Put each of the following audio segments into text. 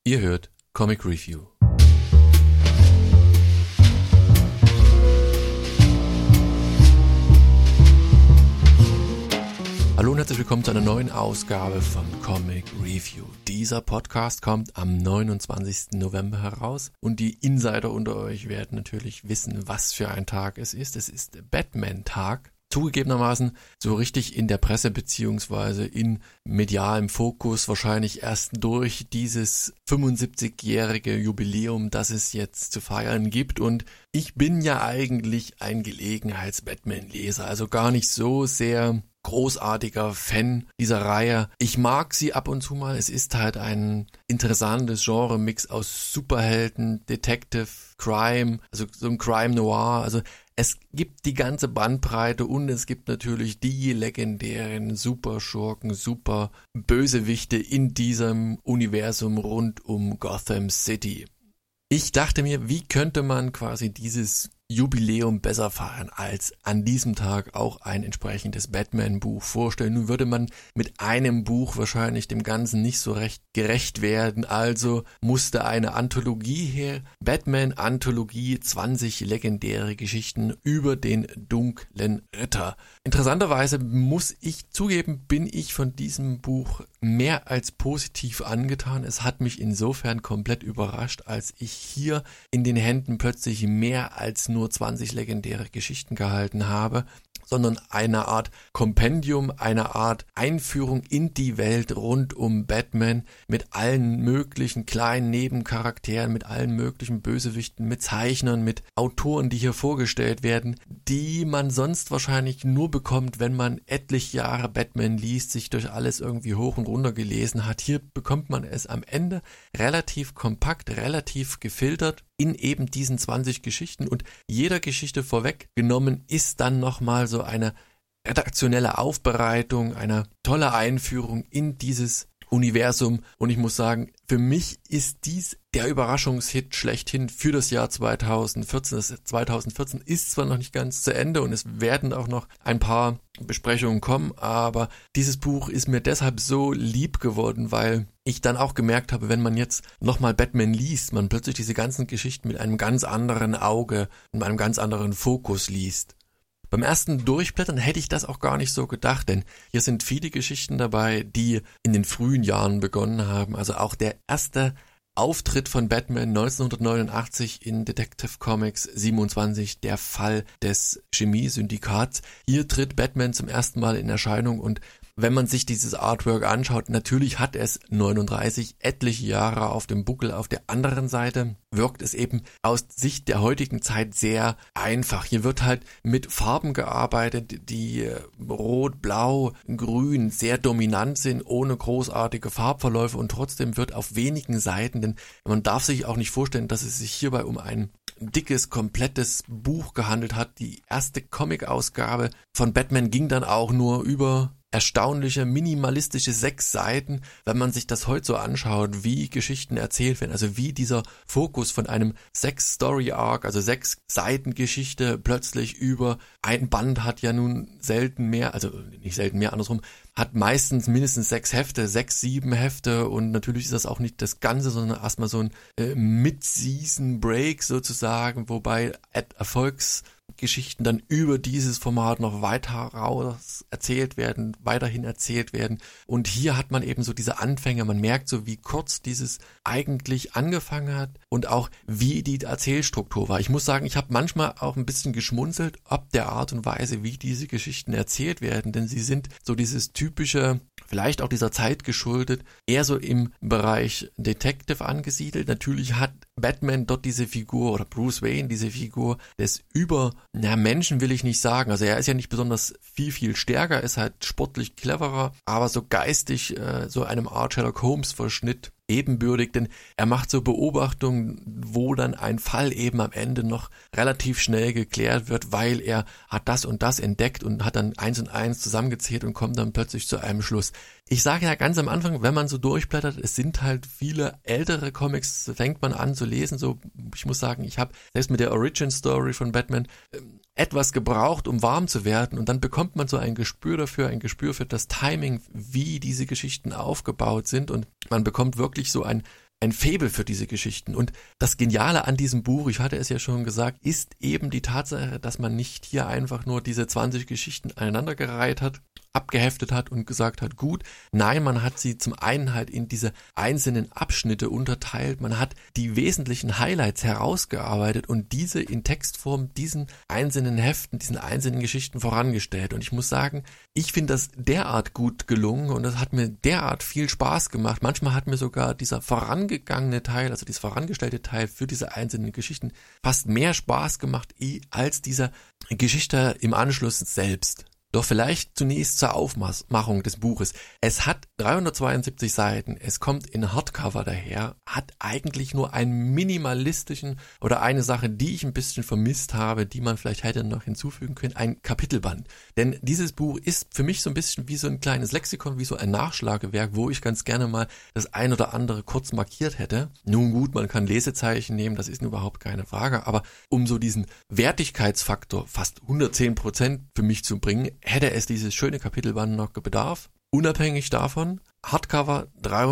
Ihr hört Comic Review. Hallo und herzlich willkommen zu einer neuen Ausgabe von Comic Review. Dieser Podcast kommt am 29. November heraus und die Insider unter euch werden natürlich wissen, was für ein Tag es ist. Es ist Batman-Tag. Zugegebenermaßen so richtig in der Presse beziehungsweise in medialem Fokus wahrscheinlich erst durch dieses 75-jährige Jubiläum, das es jetzt zu feiern gibt. Und ich bin ja eigentlich ein Gelegenheits-Batman-Leser, also gar nicht so sehr großartiger Fan dieser Reihe. Ich mag sie ab und zu mal. Es ist halt ein interessantes Genre-Mix aus Superhelden, Detective, Crime, also so ein Crime Noir. Also es gibt die ganze Bandbreite und es gibt natürlich die legendären Superschurken, super Bösewichte in diesem Universum rund um Gotham City. Ich dachte mir, wie könnte man quasi dieses Jubiläum besser feiern, als an diesem Tag auch ein entsprechendes Batman-Buch vorstellen. Nun würde man mit einem Buch wahrscheinlich dem Ganzen nicht so recht gerecht werden, also musste eine Anthologie her, Batman-Anthologie, 20 legendäre Geschichten über den dunklen Ritter. Interessanterweise muss ich zugeben, bin ich von diesem Buch mehr als positiv angetan. Es hat mich insofern komplett überrascht, als ich hier in den Händen plötzlich mehr als nur 20 legendäre Geschichten gehalten habe, sondern eine Art Kompendium, eine Art Einführung in die Welt rund um Batman mit allen möglichen kleinen Nebencharakteren, mit allen möglichen Bösewichten, mit Zeichnern, mit Autoren, die hier vorgestellt werden, die man sonst wahrscheinlich nur bekommt, wenn man etliche Jahre Batman liest, sich durch alles irgendwie hoch und runter gelesen hat. Hier bekommt man es am Ende relativ kompakt, relativ gefiltert in eben diesen 20 Geschichten und jeder Geschichte vorweggenommen ist dann nochmal so eine redaktionelle Aufbereitung, eine tolle Einführung in dieses Universum und ich muss sagen, für mich ist dies der Überraschungshit schlechthin für das Jahr 2014. Das 2014 ist zwar noch nicht ganz zu Ende und es werden auch noch ein paar Besprechungen kommen, aber dieses Buch ist mir deshalb so lieb geworden, weil ich dann auch gemerkt habe, wenn man jetzt nochmal Batman liest, man plötzlich diese ganzen Geschichten mit einem ganz anderen Auge und einem ganz anderen Fokus liest. Beim ersten Durchblättern hätte ich das auch gar nicht so gedacht, denn hier sind viele Geschichten dabei, die in den frühen Jahren begonnen haben. Also auch der erste Auftritt von Batman 1989 in Detective Comics 27, der Fall des Chemie-Syndikats. Hier tritt Batman zum ersten Mal in Erscheinung und wenn man sich dieses Artwork anschaut, natürlich hat es 39 etliche Jahre auf dem Buckel. Auf der anderen Seite wirkt es eben aus Sicht der heutigen Zeit sehr einfach. Hier wird halt mit Farben gearbeitet, die rot, blau, grün sehr dominant sind, ohne großartige Farbverläufe und trotzdem wird auf wenigen Seiten, denn man darf sich auch nicht vorstellen, dass es sich hierbei um ein dickes, komplettes Buch gehandelt hat. Die erste Comic-Ausgabe von Batman ging dann auch nur über erstaunliche, minimalistische 6 Seiten, wenn man sich das heute so anschaut, wie Geschichten erzählt werden, also wie dieser Fokus von einem 6-Story-Arc, also 6 Seiten Geschichte plötzlich über ein Band hat ja nun selten mehr, also nicht selten mehr, andersrum, hat meistens mindestens 6 Hefte, 6, 7 Hefte und natürlich ist das auch nicht das Ganze, sondern erstmal so ein Mid-Season-Break sozusagen, wobei Erfolgsgeschichten dann über dieses Format noch weiter raus erzählt werden, weiterhin erzählt werden und hier hat man eben so diese Anfänge, man merkt so, wie kurz dieses eigentlich angefangen hat und auch wie die Erzählstruktur war. Ich muss sagen, ich habe manchmal auch ein bisschen geschmunzelt, ob der Art und Weise, wie diese Geschichten erzählt werden, denn sie sind so dieses typische, vielleicht auch dieser Zeit geschuldet, eher so im Bereich Detective angesiedelt. Natürlich hat Batman dort diese Figur oder Bruce Wayne diese Figur des Menschen will ich nicht sagen. Also er ist ja nicht besonders viel stärker, ist halt sportlich cleverer, aber so geistig so einem Art Sherlock Holmes Verschnitt ebenbürtig, denn er macht so Beobachtungen, wo dann ein Fall eben am Ende noch relativ schnell geklärt wird, weil er hat das und das entdeckt und hat dann 1 und 1 zusammengezählt und kommt dann plötzlich zu einem Schluss. Ich sage ja ganz am Anfang, wenn man so durchblättert, es sind halt viele ältere Comics, fängt man an zu lesen, so, ich muss sagen, ich habe selbst mit der Origin Story von Batman etwas gebraucht, um warm zu werden und dann bekommt man so ein Gespür für das Timing, wie diese Geschichten aufgebaut sind und man bekommt wirklich so ein ein Faible für diese Geschichten. Und das Geniale an diesem Buch, ich hatte es ja schon gesagt, ist eben die Tatsache, dass man nicht hier einfach nur diese 20 Geschichten aneinandergereiht hat, abgeheftet hat und gesagt hat, gut. Nein, man hat sie zum einen halt in diese einzelnen Abschnitte unterteilt. Man hat die wesentlichen Highlights herausgearbeitet und diese in Textform diesen einzelnen Heften, diesen einzelnen Geschichten vorangestellt. Und ich muss sagen, ich finde das derart gut gelungen und das hat mir derart viel Spaß gemacht. Manchmal hat mir sogar dieser vorangegangene Teil, also dieses vorangestellte Teil für diese einzelnen Geschichten fast mehr Spaß gemacht als diese Geschichte im Anschluss selbst. Doch vielleicht zunächst zur Aufmachung des Buches. Es hat 372 Seiten, es kommt in Hardcover daher, hat eigentlich nur einen minimalistischen oder eine Sache, die ich ein bisschen vermisst habe, die man vielleicht hätte noch hinzufügen können, ein Kapitelband. Denn dieses Buch ist für mich so ein bisschen wie so ein kleines Lexikon, wie so ein Nachschlagewerk, wo ich ganz gerne mal das ein oder andere kurz markiert hätte. Nun gut, man kann Lesezeichen nehmen, das ist überhaupt keine Frage, aber um so diesen Wertigkeitsfaktor fast 110% für mich zu bringen, hätte es dieses schöne Kapitelband noch bedarf. Unabhängig davon, Hardcover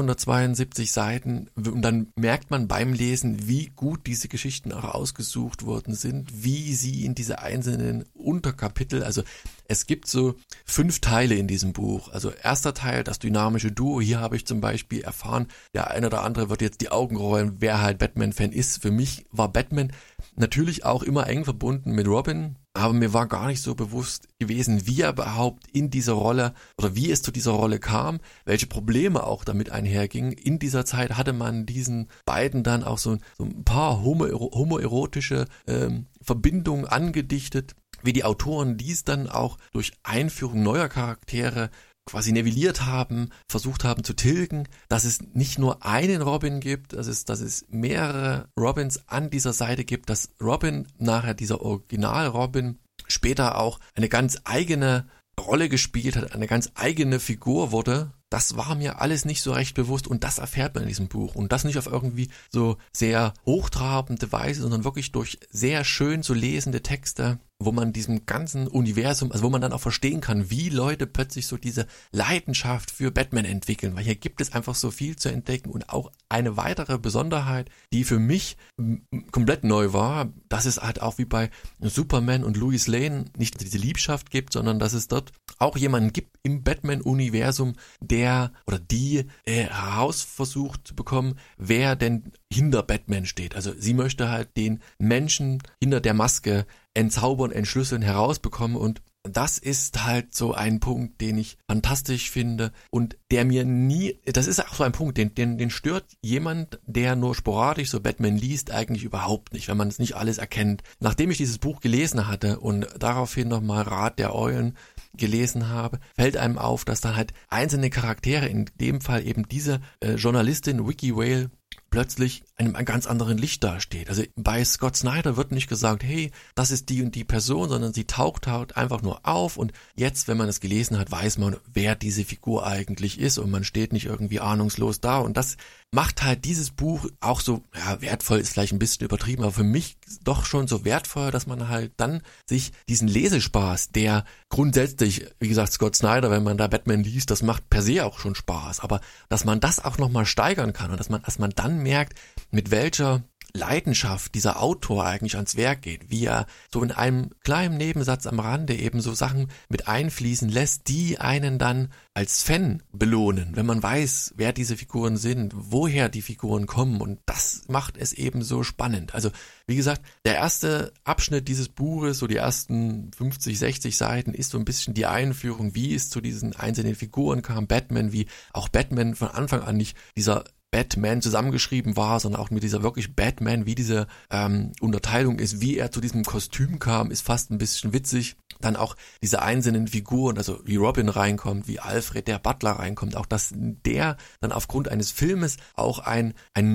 372 Seiten und dann merkt man beim Lesen, wie gut diese Geschichten auch ausgesucht worden sind, wie sie in diese einzelnen Unterkapitel, also es gibt so 5 Teile in diesem Buch. Also erster Teil, das dynamische Duo, hier habe ich zum Beispiel erfahren, der eine oder andere wird jetzt die Augen rollen, wer halt Batman-Fan ist. Für mich war Batman natürlich auch immer eng verbunden mit Robin, aber mir war gar nicht so bewusst gewesen, wie er überhaupt in dieser Rolle oder wie es zu dieser Rolle kam, welche Probleme auch damit einhergingen. In dieser Zeit hatte man diesen beiden dann auch so ein paar homoerotische Verbindungen angedichtet, wie die Autoren dies dann auch durch Einführung neuer Charaktere quasi nivelliert haben, versucht haben zu tilgen, dass es nicht nur einen Robin gibt, dass es mehrere Robins an dieser Seite gibt, dass Robin nachher dieser Original-Robin später auch eine ganz eigene Rolle gespielt hat, eine ganz eigene Figur wurde. Das war mir alles nicht so recht bewusst und das erfährt man in diesem Buch. Und das nicht auf irgendwie so sehr hochtrabende Weise, sondern wirklich durch sehr schön zu lesende Texte, wo man diesem ganzen Universum, also wo man dann auch verstehen kann, wie Leute plötzlich so diese Leidenschaft für Batman entwickeln, weil hier gibt es einfach so viel zu entdecken und auch eine weitere Besonderheit, die für mich komplett neu war, dass es halt auch wie bei Superman und Lois Lane nicht diese Liebschaft gibt, sondern dass es dort auch jemanden gibt im Batman-Universum, der oder die heraus versucht zu bekommen, wer denn hinter Batman steht. Also sie möchte halt den Menschen hinter der Maske entzaubern, entschlüsseln, herausbekommen und das ist halt so ein Punkt, den ich fantastisch finde und der mir nie, das ist auch so ein Punkt, den stört jemand, der nur sporadisch so Batman liest, eigentlich überhaupt nicht, wenn man es nicht alles erkennt. Nachdem ich dieses Buch gelesen hatte und daraufhin nochmal Rat der Eulen gelesen habe, fällt einem auf, dass dann halt einzelne Charaktere, in dem Fall eben diese Journalistin Vicky Vale, plötzlich in einem ganz anderen Licht dasteht. Also bei Scott Snyder wird nicht gesagt, hey, das ist die und die Person, sondern sie taucht halt einfach nur auf und jetzt, wenn man es gelesen hat, weiß man, wer diese Figur eigentlich ist und man steht nicht irgendwie ahnungslos da und das macht halt dieses Buch auch so, ja, wertvoll ist vielleicht ein bisschen übertrieben, aber für mich doch schon so wertvoll, dass man halt dann sich diesen Lesespaß, der grundsätzlich, wie gesagt, Scott Snyder, wenn man da Batman liest, das macht per se auch schon Spaß, aber dass man das auch nochmal steigern kann und dass man dann merkt, mit welcher Leidenschaft dieser Autor eigentlich ans Werk geht, wie er so in einem kleinen Nebensatz am Rande eben so Sachen mit einfließen lässt, die einen dann als Fan belohnen, wenn man weiß, wer diese Figuren sind, woher die Figuren kommen und das macht es eben so spannend. Also wie gesagt, der erste Abschnitt dieses Buches, so die ersten 50, 60 Seiten ist so ein bisschen die Einführung, wie es zu diesen einzelnen Figuren kam, Batman, wie auch Batman von Anfang an nicht dieser Batman zusammengeschrieben war, sondern auch mit dieser wirklich Batman, wie diese Unterteilung ist, wie er zu diesem Kostüm kam, ist fast ein bisschen witzig. Dann auch diese einzelnen Figuren, also wie Robin reinkommt, wie Alfred, der Butler reinkommt, auch dass der dann aufgrund eines Filmes auch ein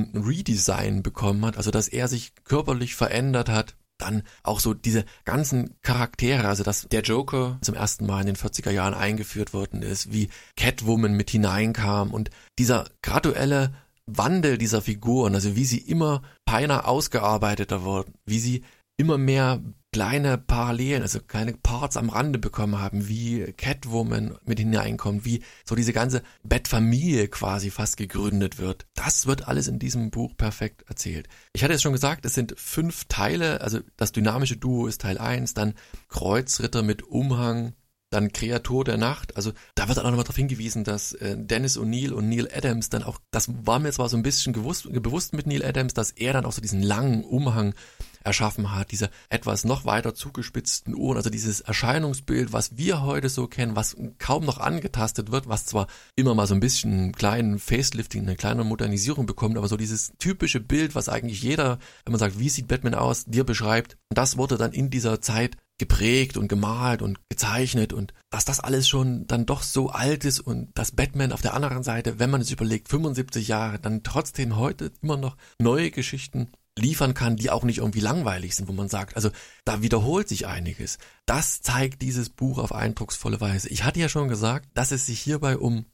Redesign bekommen hat, also dass er sich körperlich verändert hat. Dann auch so diese ganzen Charaktere, also dass der Joker zum ersten Mal in den 40er Jahren eingeführt worden ist, wie Catwoman mit hineinkam und dieser graduelle Wandel dieser Figuren, also wie sie immer feiner ausgearbeiteter wurden, wie sie immer mehr kleine Parallelen, also kleine Parts am Rande bekommen haben, wie Catwoman mit hineinkommt, wie so diese ganze Batfamilie quasi fast gegründet wird. Das wird alles in diesem Buch perfekt erzählt. Ich hatte es schon gesagt, es sind 5 Teile, also das dynamische Duo ist Teil 1, dann Kreuzritter mit Umhang, dann Kreatur der Nacht, also da wird auch nochmal darauf hingewiesen, dass Dennis O'Neil und Neil Adams dann auch, das war mir zwar so ein bisschen bewusst mit Neil Adams, dass er dann auch so diesen langen Umhang erschaffen hat, diese etwas noch weiter zugespitzten Ohren, also dieses Erscheinungsbild, was wir heute so kennen, was kaum noch angetastet wird, was zwar immer mal so ein bisschen einen kleinen Facelifting, eine kleine Modernisierung bekommt, aber so dieses typische Bild, was eigentlich jeder, wenn man sagt, wie sieht Batman aus, dir beschreibt, das wurde dann in dieser Zeit geprägt und gemalt und gezeichnet und dass das alles schon dann doch so alt ist und dass Batman auf der anderen Seite, wenn man es überlegt, 75 Jahre, dann trotzdem heute immer noch neue Geschichten liefern kann, die auch nicht irgendwie langweilig sind, wo man sagt, also da wiederholt sich einiges. Das zeigt dieses Buch auf eindrucksvolle Weise. Ich hatte ja schon gesagt, dass es sich hierbei um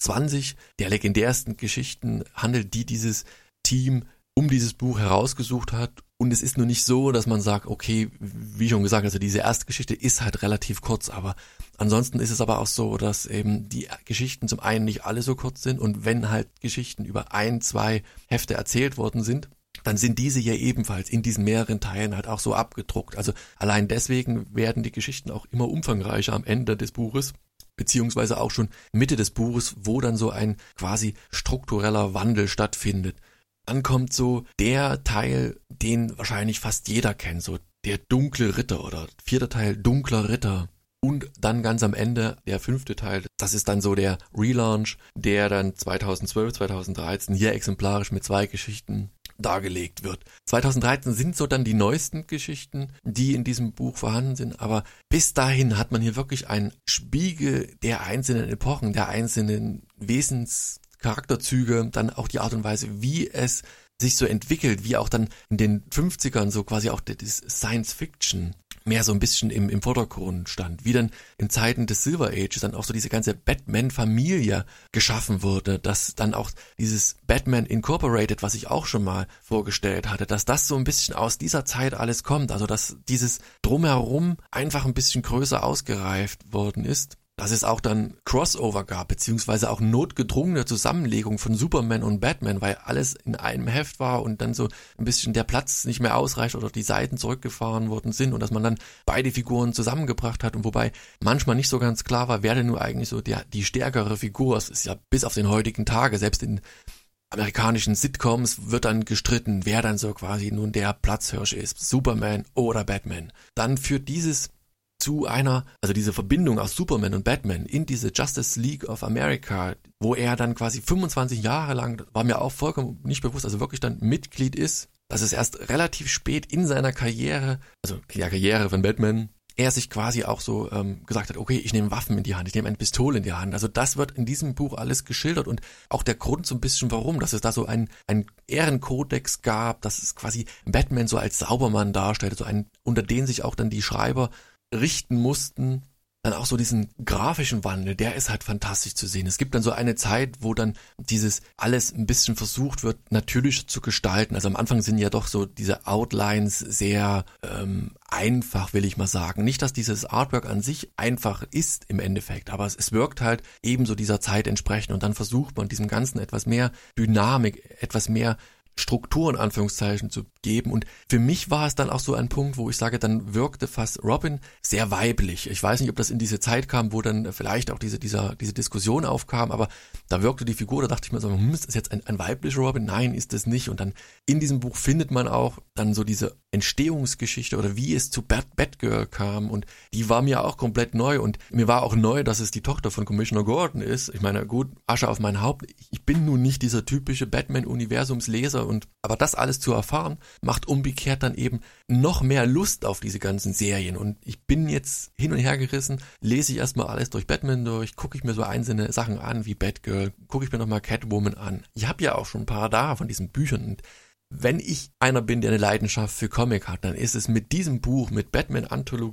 20 der legendärsten Geschichten handelt, die dieses Team um dieses Buch herausgesucht hat. Und es ist nur nicht so, dass man sagt, okay, wie schon gesagt, also diese erste Geschichte ist halt relativ kurz, aber ansonsten ist es aber auch so, dass eben die Geschichten zum einen nicht alle so kurz sind und wenn halt Geschichten über 1, 2 Hefte erzählt worden sind, dann sind diese hier ebenfalls in diesen mehreren Teilen halt auch so abgedruckt. Also allein deswegen werden die Geschichten auch immer umfangreicher am Ende des Buches, beziehungsweise auch schon Mitte des Buches, wo dann so ein quasi struktureller Wandel stattfindet. Dann kommt so der Teil, den wahrscheinlich fast jeder kennt, so der dunkle Ritter oder 4. Teil dunkler Ritter. Und dann ganz am Ende der 5. Teil, das ist dann so der Relaunch, der dann 2012, 2013 hier exemplarisch mit 2 Geschichten dargelegt wird. 2013 sind so dann die neuesten Geschichten, die in diesem Buch vorhanden sind, aber bis dahin hat man hier wirklich einen Spiegel der einzelnen Epochen, der einzelnen Wesenscharakterzüge, dann auch die Art und Weise, wie es sich so entwickelt, wie auch dann in den 50ern so quasi auch das Science-Fiction mehr so ein bisschen im Vordergrund stand, wie dann in Zeiten des Silver Ages dann auch so diese ganze Batman-Familie geschaffen wurde, dass dann auch dieses Batman Incorporated, was ich auch schon mal vorgestellt hatte, dass das so ein bisschen aus dieser Zeit alles kommt, also dass dieses Drumherum einfach ein bisschen größer ausgereift worden ist. Dass es auch dann Crossover gab, beziehungsweise auch notgedrungene Zusammenlegung von Superman und Batman, weil alles in einem Heft war und dann so ein bisschen der Platz nicht mehr ausreicht oder die Seiten zurückgefahren worden sind und dass man dann beide Figuren zusammengebracht hat und wobei manchmal nicht so ganz klar war, wer denn nur eigentlich so die stärkere Figur ist. Es ist ja bis auf den heutigen Tage, selbst in amerikanischen Sitcoms wird dann gestritten, wer dann so quasi nun der Platzhirsch ist, Superman oder Batman. Dann führt dieses zu einer, also diese Verbindung aus Superman und Batman in diese Justice League of America, wo er dann quasi 25 Jahre lang, war mir auch vollkommen nicht bewusst, also wirklich dann Mitglied ist, dass es erst relativ spät in seiner Karriere, also der Karriere von Batman, er sich quasi auch so gesagt hat, okay, ich nehme Waffen in die Hand, ich nehme eine Pistole in die Hand. Also das wird in diesem Buch alles geschildert und auch der Grund so ein bisschen warum, dass es da so ein Ehrenkodex gab, dass es quasi Batman so als Saubermann darstellt, so einen, unter den sich auch dann die Schreiber richten mussten, dann auch so diesen grafischen Wandel, der ist halt fantastisch zu sehen. Es gibt dann so eine Zeit, wo dann dieses alles ein bisschen versucht wird, natürlich zu gestalten. Also am Anfang sind ja doch so diese Outlines sehr einfach, will ich mal sagen. Nicht, dass dieses Artwork an sich einfach ist im Endeffekt, aber es wirkt halt ebenso dieser Zeit entsprechend und dann versucht man diesem Ganzen etwas mehr Dynamik, etwas mehr Struktur in Anführungszeichen zu geben und für mich war es dann auch so ein Punkt, wo ich sage, dann wirkte fast Robin sehr weiblich. Ich weiß nicht, ob das in diese Zeit kam, wo dann vielleicht auch diese Diskussion aufkam, aber da wirkte die Figur, da dachte ich mir so, ist das jetzt ein weiblicher Robin? Nein, ist es nicht und dann in diesem Buch findet man auch dann so diese Entstehungsgeschichte oder wie es zu Batgirl kam und die war mir auch komplett neu und mir war auch neu, dass es die Tochter von Commissioner Gordon ist. Ich meine, gut, Asche auf mein Haupt, ich bin nun nicht dieser typische Batman-Universumsleser aber das alles zu erfahren, macht umgekehrt dann eben noch mehr Lust auf diese ganzen Serien und ich bin jetzt hin und her gerissen, lese ich erstmal alles durch Batman durch, gucke ich mir so einzelne Sachen an wie Batgirl, gucke ich mir nochmal Catwoman an. Ich habe ja auch schon ein paar da von diesen Büchern und wenn ich einer bin, der eine Leidenschaft für Comic hat, dann ist es mit diesem Buch, mit Batman-Anthologie,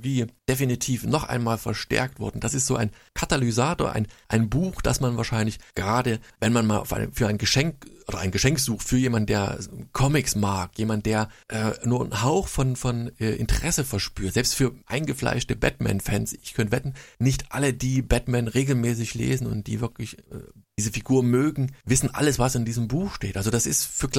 definitiv noch einmal verstärkt worden. Das ist so ein Katalysator, ein Buch, das man wahrscheinlich gerade, wenn man mal für ein Geschenk oder ein Geschenk sucht für jemanden, der Comics mag, jemand, der nur einen Hauch von Interesse verspürt, selbst für eingefleischte Batman-Fans, ich könnte wetten, nicht alle, die Batman regelmäßig lesen und die wirklich diese Figur mögen, wissen alles, was in diesem Buch steht. Also das ist für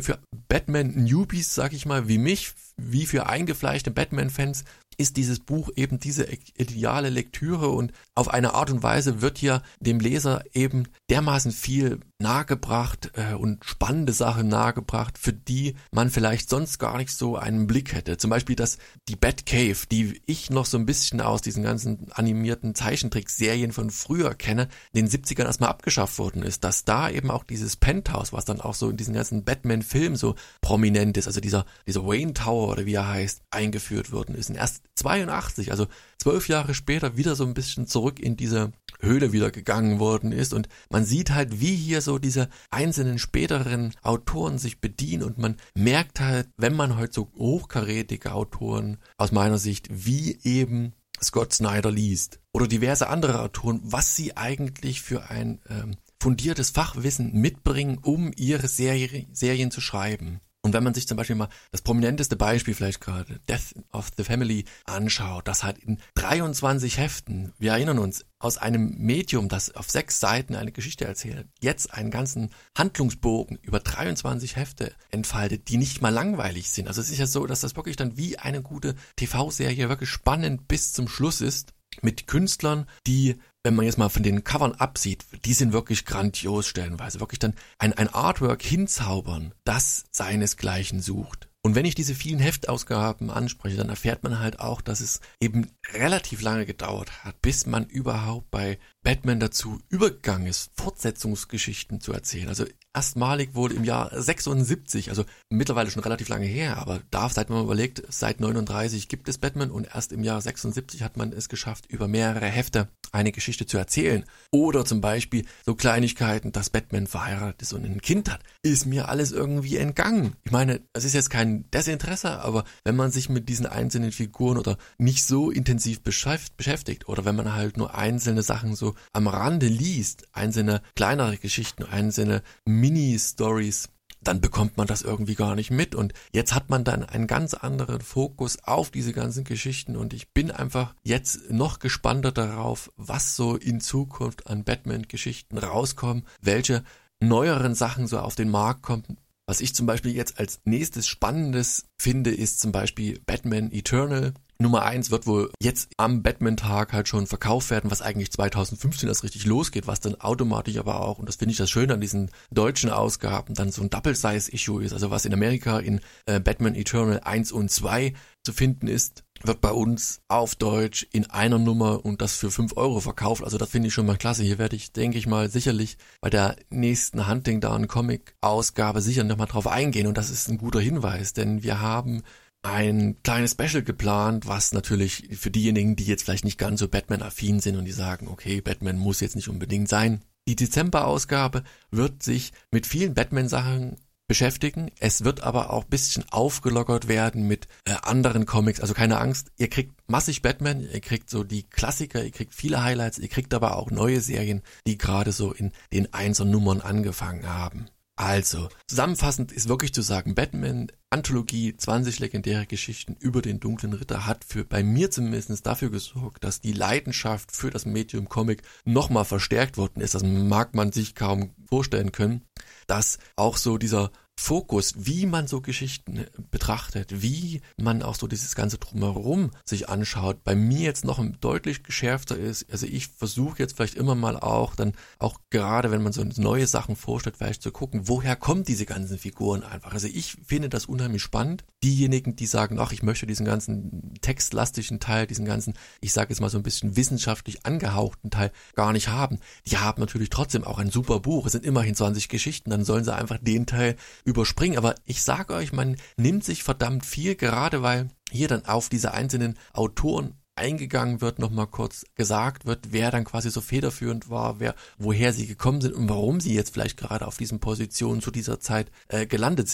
Batman-Newbies, sag ich mal, wie mich, wie für eingefleischte Batman-Fans, ist dieses Buch eben diese ideale Lektüre und auf eine Art und Weise wird hier dem Leser eben dermaßen viel nahegebracht und spannende Sachen nahegebracht, für die man vielleicht sonst gar nicht so einen Blick hätte. Zum Beispiel die Batcave, die ich noch so ein bisschen aus diesen ganzen animierten Zeichentrickserien von früher kenne, in den 70ern erstmal abgeschafft worden ist, dass da eben auch dieses Penthouse, was dann auch so in diesen ganzen Batman-Filmen so prominent ist, also dieser Wayne Tower oder wie er heißt, eingeführt worden ist. Und erst 82, also 12 Jahre später wieder so ein bisschen zurück in diese Höhle wieder gegangen worden ist und man sieht halt, wie hier so diese einzelnen späteren Autoren sich bedienen und man merkt halt, wenn man heute so hochkarätige Autoren aus meiner Sicht wie eben Scott Snyder liest oder diverse andere Autoren, was sie eigentlich für ein fundiertes Fachwissen mitbringen, um ihre Serien zu schreiben. Und wenn man sich zum Beispiel mal das prominenteste Beispiel vielleicht gerade, Death of the Family, anschaut, das hat in 23 Heften, wir erinnern uns, aus einem Medium, das auf 6 Seiten eine Geschichte erzählt, jetzt einen ganzen Handlungsbogen über 23 Hefte entfaltet, die nicht mal langweilig sind. Also es ist ja so, dass das wirklich dann wie eine gute TV-Serie wirklich spannend bis zum Schluss ist, mit Künstlern, die, wenn man jetzt mal von den Covern absieht, die sind wirklich grandios stellenweise, wirklich dann ein Artwork hinzaubern, das seinesgleichen sucht. Und wenn ich diese vielen Heftausgaben anspreche, dann erfährt man halt auch, dass es eben relativ lange gedauert hat, bis man überhaupt bei Batman dazu übergegangen ist, Fortsetzungsgeschichten zu erzählen. Also erstmalig wohl im Jahr 76, also mittlerweile schon relativ lange her, aber seit man überlegt, seit 39 gibt es Batman und erst im Jahr 76 hat man es geschafft, über mehrere Hefte eine Geschichte zu erzählen. Oder zum Beispiel so Kleinigkeiten, dass Batman verheiratet ist und ein Kind hat, ist mir alles irgendwie entgangen. Ich meine, es ist jetzt kein Desinteresse, aber wenn man sich mit diesen einzelnen Figuren oder nicht so intensiv beschäftigt oder wenn man halt nur einzelne Sachen so am Rande liest, einzelne kleinere Geschichten, einzelne Mini-Stories, dann bekommt man das irgendwie gar nicht mit und jetzt hat man dann einen ganz anderen Fokus auf diese ganzen Geschichten und ich bin einfach jetzt noch gespannter darauf, was so in Zukunft an Batman-Geschichten rauskommen, welche neueren Sachen so auf den Markt kommen. Was ich zum Beispiel jetzt als nächstes Spannendes finde, ist zum Beispiel Batman Eternal. Nummer 1 wird wohl jetzt am Batman-Tag halt schon verkauft werden, was eigentlich 2015 erst richtig losgeht, was dann automatisch aber auch, und das finde ich das Schöne an diesen deutschen Ausgaben, dann so ein Double-Size-Issue ist, also was in Amerika in Batman Eternal 1 und 2 zu finden ist, wird bei uns auf Deutsch in einer Nummer und das für 5 € verkauft, also das finde ich schon mal klasse. Hier werde ich, denke ich mal, sicherlich bei der nächsten Hunting Down Comic-Ausgabe sicher nochmal drauf eingehen und das ist ein guter Hinweis, denn wir haben ein kleines Special geplant, was natürlich für diejenigen, die jetzt vielleicht nicht ganz so Batman-affin sind und die sagen, okay, Batman muss jetzt nicht unbedingt sein. Die Dezember-Ausgabe wird sich mit vielen Batman-Sachen beschäftigen. Es wird aber auch ein bisschen aufgelockert werden mit anderen Comics. Also keine Angst, ihr kriegt massig Batman, ihr kriegt so die Klassiker, ihr kriegt viele Highlights, ihr kriegt aber auch neue Serien, die gerade so in den 1er Nummern angefangen haben. Also, zusammenfassend ist wirklich zu sagen, Batman Anthologie 20 legendäre Geschichten über den dunklen Ritter hat bei mir zumindest dafür gesorgt, dass die Leidenschaft für das Medium Comic nochmal verstärkt worden ist. Das mag man sich kaum vorstellen können, dass auch so dieser Fokus, wie man so Geschichten betrachtet, wie man auch so dieses ganze Drumherum sich anschaut, bei mir jetzt noch deutlich geschärfter ist. Also ich versuche jetzt vielleicht immer mal auch dann, auch gerade wenn man so neue Sachen vorstellt, vielleicht zu gucken, woher kommen diese ganzen Figuren einfach. Also ich finde das unheimlich spannend. Diejenigen, die sagen, ach, ich möchte diesen ganzen textlastigen Teil, diesen ganzen, ich sage jetzt mal so ein bisschen wissenschaftlich angehauchten Teil gar nicht haben, die haben natürlich trotzdem auch ein super Buch. Es sind immerhin 20 Geschichten, dann sollen sie einfach den Teil überspringen, aber ich sage euch, man nimmt sich verdammt viel, gerade weil hier dann auf diese einzelnen Autoren eingegangen wird, nochmal kurz gesagt wird, wer dann quasi so federführend war, woher sie gekommen sind und warum sie jetzt vielleicht gerade auf diesen Positionen zu dieser Zeit gelandet sind.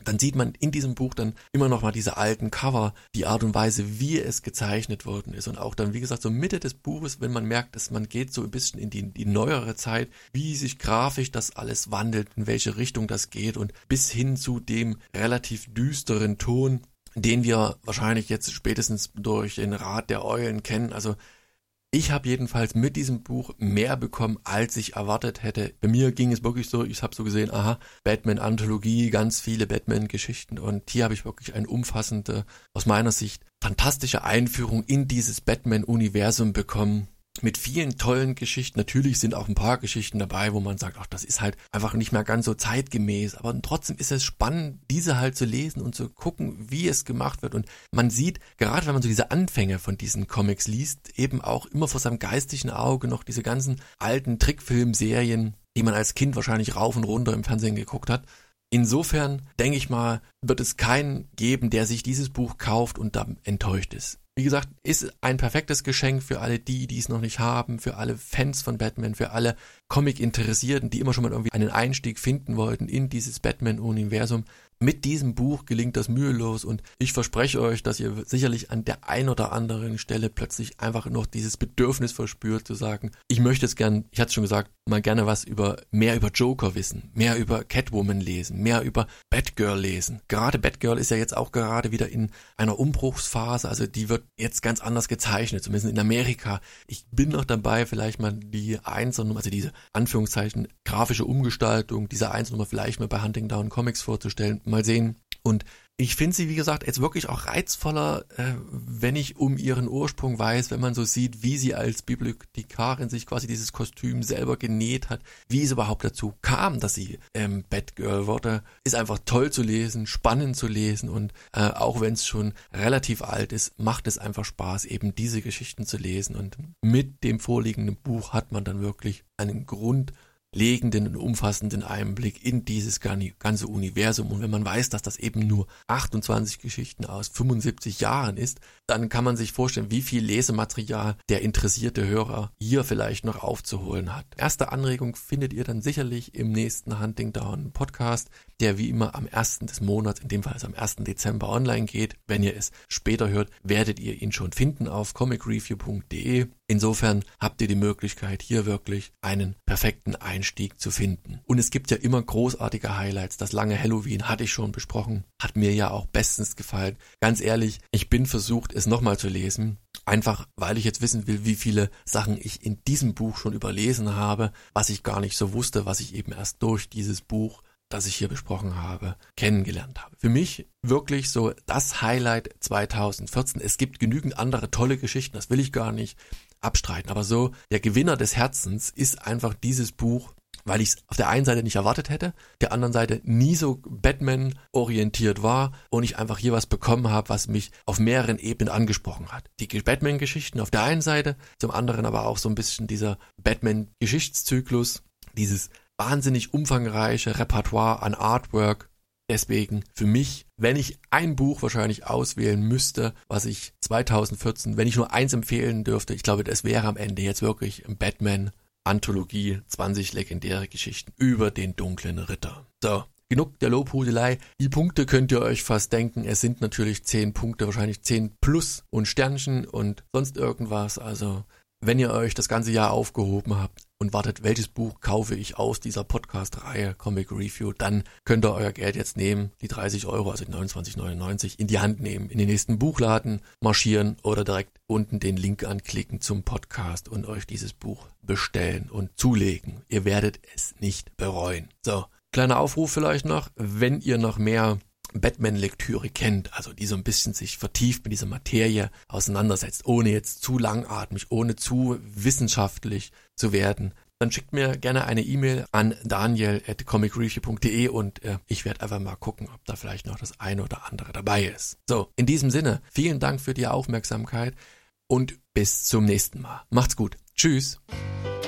dann sieht man in diesem Buch dann immer noch mal diese alten Cover, die Art und Weise, wie es gezeichnet worden ist und auch dann, wie gesagt, so Mitte des Buches, wenn man merkt, dass man geht so ein bisschen in die neuere Zeit, wie sich grafisch das alles wandelt, in welche Richtung das geht und bis hin zu dem relativ düsteren Ton, den wir wahrscheinlich jetzt spätestens durch den Rat der Eulen kennen. Also ich habe jedenfalls mit diesem Buch mehr bekommen, als ich erwartet hätte. Bei mir ging es wirklich so, ich habe so gesehen, Batman-Anthologie, ganz viele Batman-Geschichten und hier habe ich wirklich eine umfassende, aus meiner Sicht, fantastische Einführung in dieses Batman-Universum bekommen. Mit vielen tollen Geschichten. Natürlich sind auch ein paar Geschichten dabei, wo man sagt, ach, das ist halt einfach nicht mehr ganz so zeitgemäß. Aber trotzdem ist es spannend, diese halt zu lesen und zu gucken, wie es gemacht wird. Und man sieht, gerade wenn man so diese Anfänge von diesen Comics liest, eben auch immer vor seinem geistigen Auge noch diese ganzen alten Trickfilmserien, die man als Kind wahrscheinlich rauf und runter im Fernsehen geguckt hat. Insofern, denke ich mal, wird es keinen geben, der sich dieses Buch kauft und dann enttäuscht ist. Wie gesagt, ist ein perfektes Geschenk für alle die es noch nicht haben, für alle Fans von Batman, für alle Comic-Interessierten, die immer schon mal irgendwie einen Einstieg finden wollten in dieses Batman-Universum. Mit diesem Buch gelingt das mühelos und ich verspreche euch, dass ihr sicherlich an der ein oder anderen Stelle plötzlich einfach noch dieses Bedürfnis verspürt zu sagen, ich möchte jetzt gern, ich hatte es schon gesagt, mal gerne was mehr über Joker wissen, mehr über Catwoman lesen, mehr über Batgirl lesen. Gerade Batgirl ist ja jetzt auch gerade wieder in einer Umbruchsphase, also die wird jetzt ganz anders gezeichnet, zumindest in Amerika. Ich bin noch dabei, vielleicht mal die Einzelnummer, also diese Anführungszeichen grafische Umgestaltung dieser Einzelnummer vielleicht mal bei Huntingdown Comics vorzustellen. Mal sehen. Und ich finde sie, wie gesagt, jetzt wirklich auch reizvoller, wenn ich um ihren Ursprung weiß, wenn man so sieht, wie sie als Bibliothekarin sich quasi dieses Kostüm selber genäht hat, wie es überhaupt dazu kam, dass sie Batgirl wurde, ist einfach toll zu lesen, spannend zu lesen und auch wenn es schon relativ alt ist, macht es einfach Spaß, eben diese Geschichten zu lesen und mit dem vorliegenden Buch hat man dann wirklich einen grundlegenden und umfassenden Einblick in dieses ganze Universum. Und wenn man weiß, dass das eben nur 28 Geschichten aus 75 Jahren ist, dann kann man sich vorstellen, wie viel Lesematerial der interessierte Hörer hier vielleicht noch aufzuholen hat. Erste Anregung findet ihr dann sicherlich im nächsten Huntingdown Podcast, der wie immer am 1. des Monats, in dem Fall am 1. Dezember online geht. Wenn ihr es später hört, werdet ihr ihn schon finden auf comicreview.de. Insofern habt ihr die Möglichkeit, hier wirklich einen perfekten Einstieg zu finden. Und es gibt ja immer großartige Highlights. Das lange Halloween hatte ich schon besprochen. Hat mir ja auch bestens gefallen. Ganz ehrlich, ich bin versucht, es nochmal zu lesen. Einfach, weil ich jetzt wissen will, wie viele Sachen ich in diesem Buch schon überlesen habe, was ich gar nicht so wusste, was ich eben erst durch dieses Buch, das ich hier besprochen habe, kennengelernt habe. Für mich wirklich so das Highlight 2014. Es gibt genügend andere tolle Geschichten, das will ich gar nicht abstreiten. Aber so, der Gewinner des Herzens ist einfach dieses Buch, weil ich es auf der einen Seite nicht erwartet hätte, der anderen Seite nie so Batman-orientiert war und ich einfach hier was bekommen habe, was mich auf mehreren Ebenen angesprochen hat. Die Batman-Geschichten auf der einen Seite, zum anderen aber auch so ein bisschen dieser Batman-Geschichtszyklus, dieses wahnsinnig umfangreiche Repertoire an Artwork. Deswegen für mich, wenn ich ein Buch wahrscheinlich auswählen müsste, was ich 2014, wenn ich nur eins empfehlen dürfte, ich glaube, das wäre am Ende jetzt wirklich Batman-Anthologie, 20 legendäre Geschichten über den dunklen Ritter. So, genug der Lobhudelei. Die Punkte könnt ihr euch fast denken. Es sind natürlich 10 Punkte, wahrscheinlich 10 plus und Sternchen und sonst irgendwas. Also, wenn ihr euch das ganze Jahr aufgehoben habt und wartet, welches Buch kaufe ich aus dieser Podcast-Reihe Comic Review, dann könnt ihr euer Geld jetzt nehmen, die 30 €, also die 29,99 in die Hand nehmen, in den nächsten Buchladen marschieren oder direkt unten den Link anklicken zum Podcast und euch dieses Buch bestellen und zulegen. Ihr werdet es nicht bereuen. So, kleiner Aufruf vielleicht noch, wenn ihr noch mehr Batman-Lektüre kennt, also die so ein bisschen sich vertieft mit dieser Materie auseinandersetzt, ohne jetzt zu langatmig, ohne zu wissenschaftlich zu werden, dann schickt mir gerne eine E-Mail an daniel@comicreview.de und ich werde einfach mal gucken, ob da vielleicht noch das eine oder andere dabei ist. So, in diesem Sinne, vielen Dank für die Aufmerksamkeit und bis zum nächsten Mal. Macht's gut. Tschüss.